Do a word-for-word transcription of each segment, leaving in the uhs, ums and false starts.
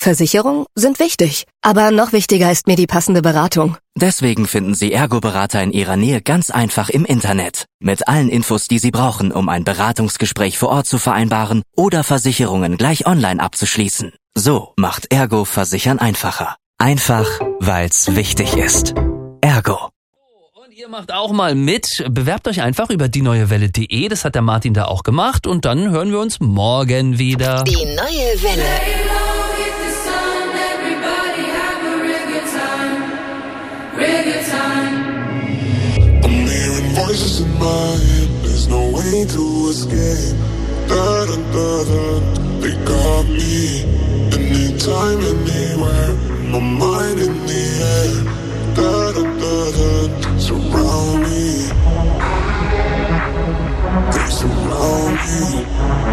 Versicherungen sind wichtig, aber noch wichtiger ist mir die passende Beratung. Deswegen finden Sie Ergo-Berater in Ihrer Nähe ganz einfach im Internet. Mit allen Infos, die Sie brauchen, um ein Beratungsgespräch vor Ort zu vereinbaren oder Versicherungen gleich online abzuschließen. So macht Ergo Versichern einfacher. Einfach, weil's wichtig ist. Ergo. Ihr macht auch mal mit. Bewerbt euch einfach über die neue welle punkt de. Das hat der Martin da auch gemacht. Und dann hören wir uns morgen wieder. Die neue Welle. I'm hearing voices in my head. There's no way to escape. Da da da da. They got me. Anytime, anywhere. My mind in the air. Da da da da. Surround me. They surround me.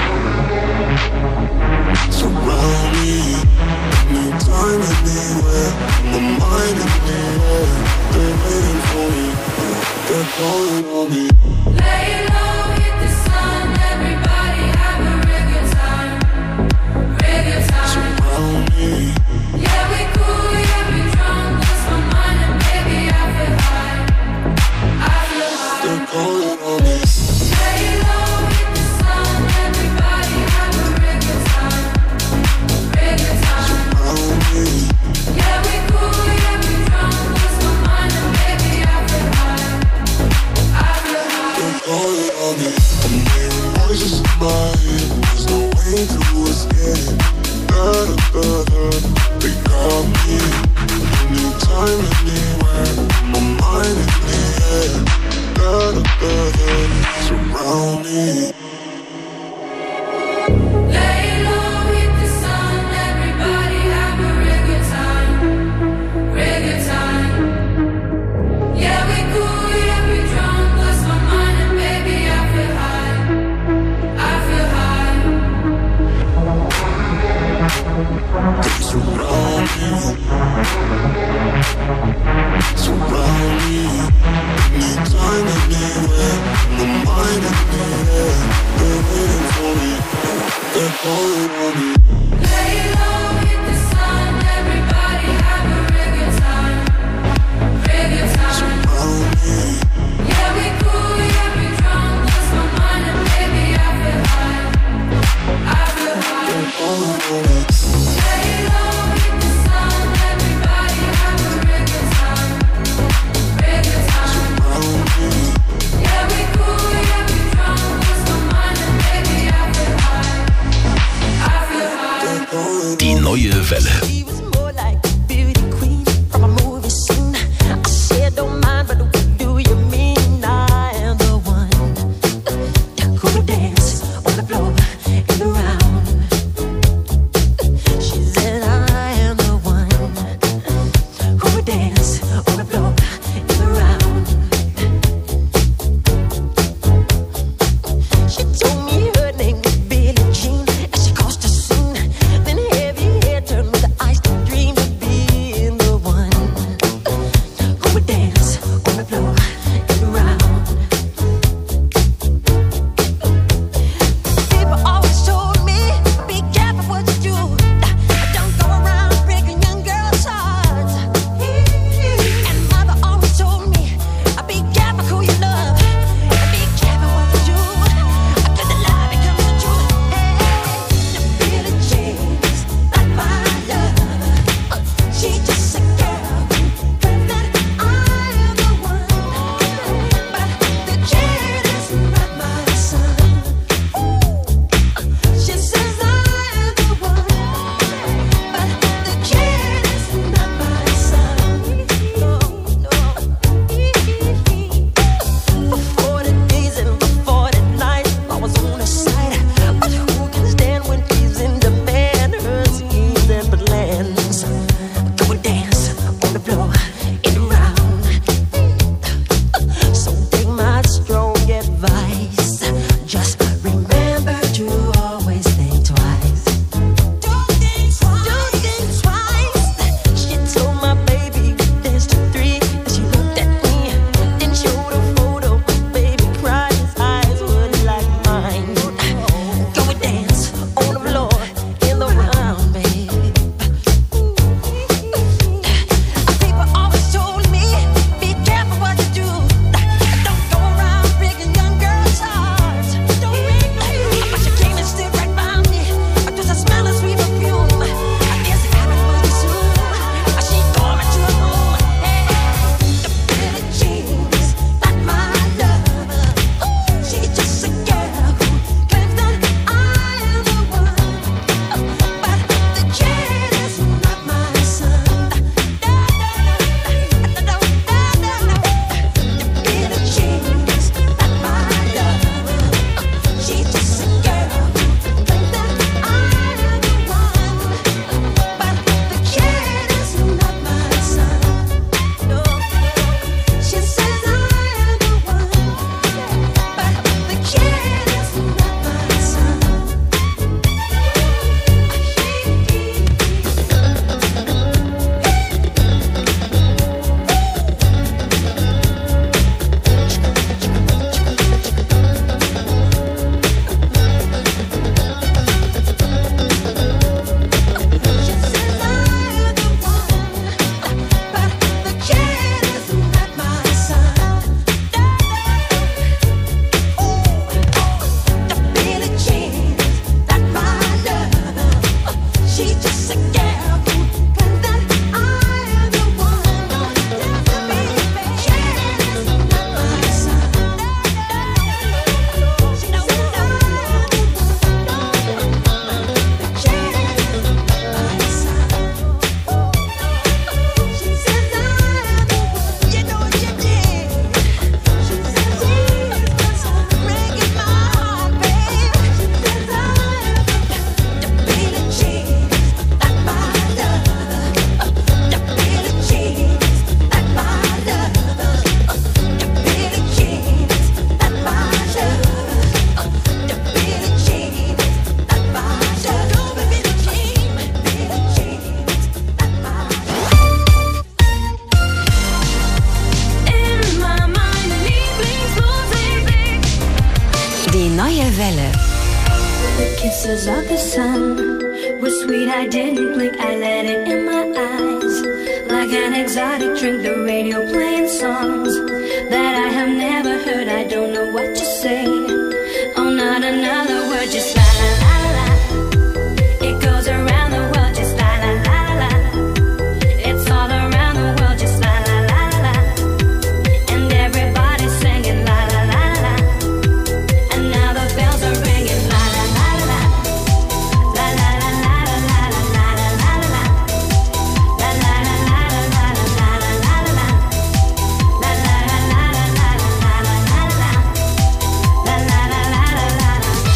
Surround me. Anytime, anywhere. My mind in the air. They're waiting for me. They're calling on me. Lay low, hit the sun. Everybody have a real good time. Real good time. Surround me. Yeah, we cool, yeah, we drunk. Lost my mind and baby, I feel high. I feel high. They're calling on me. Lay low, hit the sun. Everybody have a real good time. Real good time. Surround me. Yeah, we cool, yeah, we drunk. Lost my mind and baby, I feel high. I feel high. They're calling on me. I'm hearing voices in my head. There's no way to escape. Da da da da. They got me. Anytime, anywhere. My mind in the air. Da da da da. Surround me. Lay low, hit the sun. Everybody have a real good time. Real good time. Yeah, we cool, yeah, we drunk. Lost my mind and baby, I feel high. I feel high. They surround me. Surround me. Anytime, anywhere. My mind in the air. They're waiting for me. They're calling on me. Lay low, hit the sun. Everybody have a real good time. Real good time. Surround me. Yeah, we cool, yeah, we drunk. Lost my mind and baby, I feel high. I feel high. They're calling on me. Lay low, hit the sun. Everybody have a real good time. Real good time. Surround me. Yeah, we cool, yeah, we drunk. Lost my mind and baby, I feel high. I feel high. They're calling on me. Die neue Welle. She was more like a beauty queen from a movie scene. I said, don't mind, but what do you mean? I am the one who would dance on the floor and around. She said, I am the one who would dance on the floor and around. She told me her name was Billie Jean as she crossed the scene. Then heavy hair turned with the ice. Kisses of the sun were sweet, I didn't blink, I let it in my eyes. Like an exotic drink, the radio playing songs that I have never heard, I don't know what to say. Oh, not another word, just la la la la la. It goes around the world, just la la la la la. It's all around the world, just la la la la la. And everybody's singing la la la la la. And now the bells are ringing la la la la la. La la la la la la la la la la la. La la la la la la la la la la la. La la la la la la la la la la. La la la la la la la.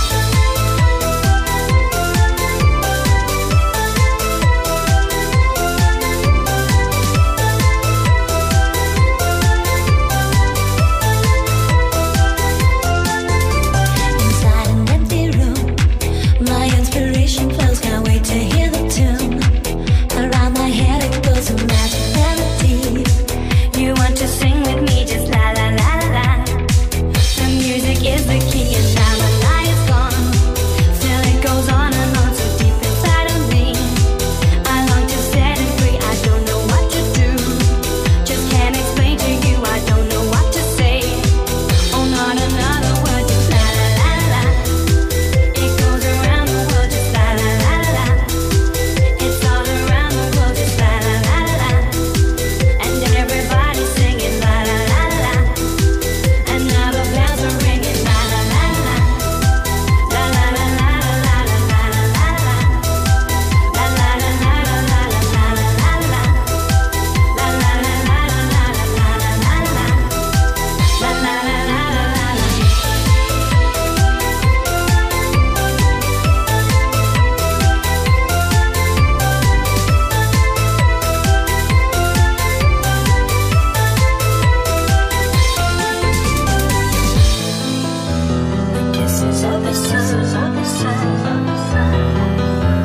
Inside an empty room, my inspiration flows, can't wait to hear the tune. Around my head it goes a magic melody. You want to sing with me, just la la la la la. The music is the key and now the night is gone. Still it goes on and on so deep inside of me. I long to set it free, I don't know what to do. Just can't explain to you, I don't know what to say. Oh, not another word, just la la la la la. It goes around the world, just la la la la la. It's all around the world, just la la la la la. And everybody's singing la la la la la. And now the bells are ringing la la la la la. La la la la la la la la la la la. La la la la la la la la la la la. La la la la la la la la la la. La la la la la la la. Kisses of the sun, of the sun.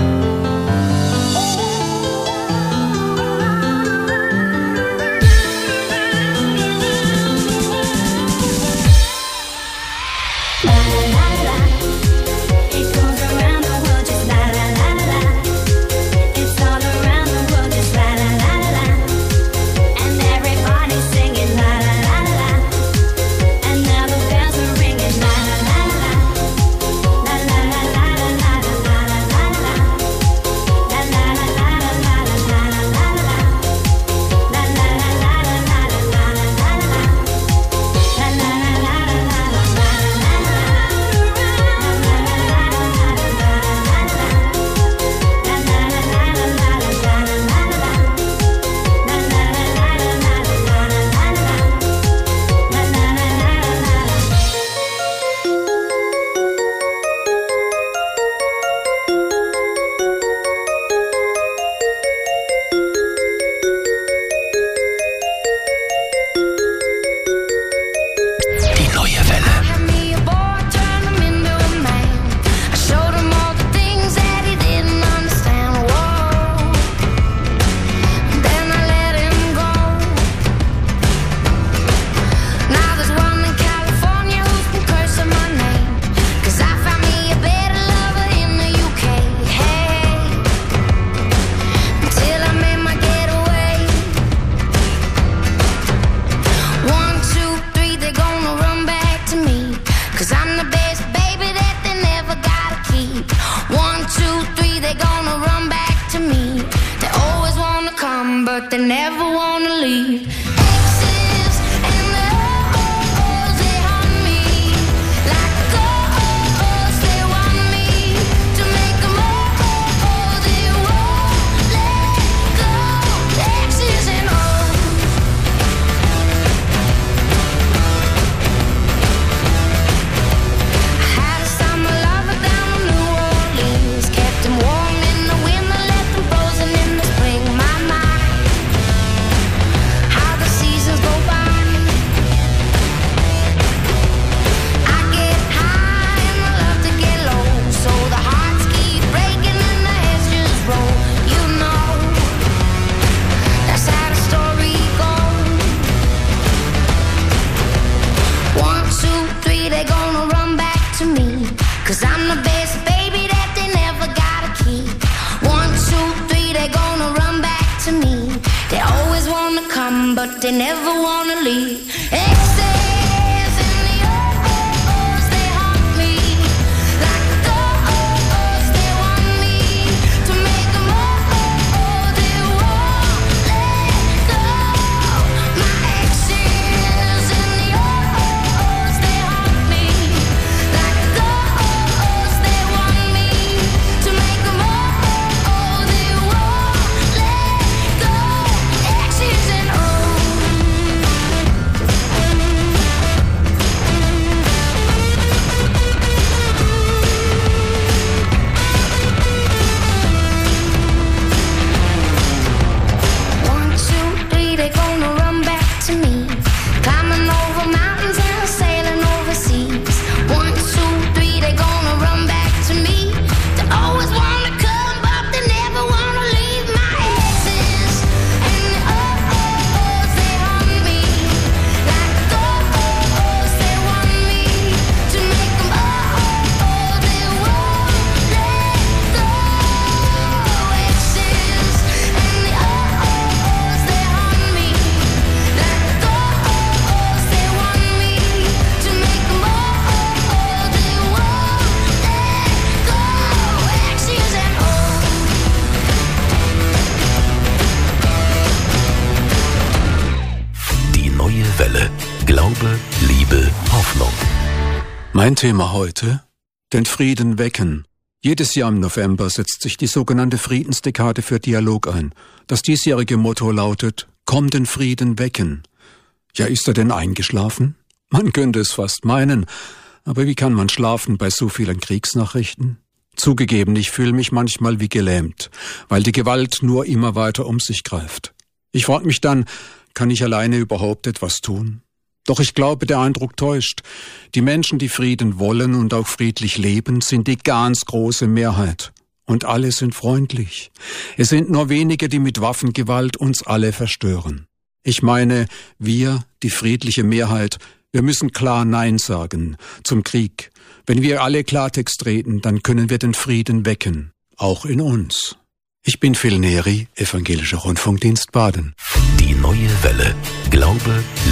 La la la la. It goes around the world, just la la la la la. It's all around the world, just la la la la la. And everybody's singing la la la la la. And now the bells are ringing la la la la la. La la la la la la la la la la la. La la la la la la la la la la la. La la la la la la la la la la la. La la la la la la la la la la. Die neue Welle. Had me a boy, turned him into a man. I showed him all the things that he didn't understand. Whoa. Then I let him go. Now there's one in California who's been cursing my name. 'Cause I found me a better lover in the U K. Hey, until I made my getaway. One, two, three, they're gonna run back to me. 'Cause I'm the best baby that they never gotta keep. One, two, three, they're gonna run back to me. They always wanna come, but they never wanna leave. Exes and the oh-ohs, they hunt me. Like oh-ohs, they want me to make them oh-oh, they won't let go. Exes and oh. I had a summer lover down in New Orleans. Kept him warm in the winter, left him frozen in the spring. My mind, how the but they never wanna leave. Exes in the oh-oh-ohs, they haunt me like the oh-ohs, they want me to make them oh-oh-oh, they won't let go. My exes in the oh-oh-ohs, they haunt me like the oh-ohs, they want me to make them oh-oh-oh, they won't let go. Exes and oh. One, two, three, they gonna run back to me. Climbing over mountains and sailing over seas. One, two, three, they gonna run back to me. They always wanna come, but they never wanna leave. My exes and the oh-oh-ohs, they haunt me like the oh-ohs, they want me to make them oh-oh-oh, they won't let go. Exes and the oh-oh-ohs, they haunt me like the oh-ohs, they want me to make them oh-oh-oh, they won't let go. Exes and oh. Die neue Welle. Glaube, Liebe, Hoffnung. Mein Thema heute: den Frieden wecken. Jedes Jahr im November setzt sich die sogenannte Friedensdekade für Dialog ein. Das diesjährige Motto lautet: Komm den Frieden wecken. Ja, ist er denn eingeschlafen? Man könnte es fast meinen. Aber wie kann man schlafen bei so vielen Kriegsnachrichten? Zugegeben, ich fühle mich manchmal wie gelähmt, weil die Gewalt nur immer weiter um sich greift. Ich frage mich dann, kann ich alleine überhaupt etwas tun? Doch ich glaube, der Eindruck täuscht. Die Menschen, die Frieden wollen und auch friedlich leben, sind die ganz große Mehrheit. Und alle sind freundlich. Es sind nur wenige, die mit Waffengewalt uns alle verstören. Ich meine, wir, die friedliche Mehrheit, wir müssen klar Nein sagen zum Krieg. Wenn wir alle Klartext reden, dann können wir den Frieden wecken, auch in uns. Ich bin Phil Neri, Evangelischer Rundfunkdienst Baden. Die neue Welle. Glaube,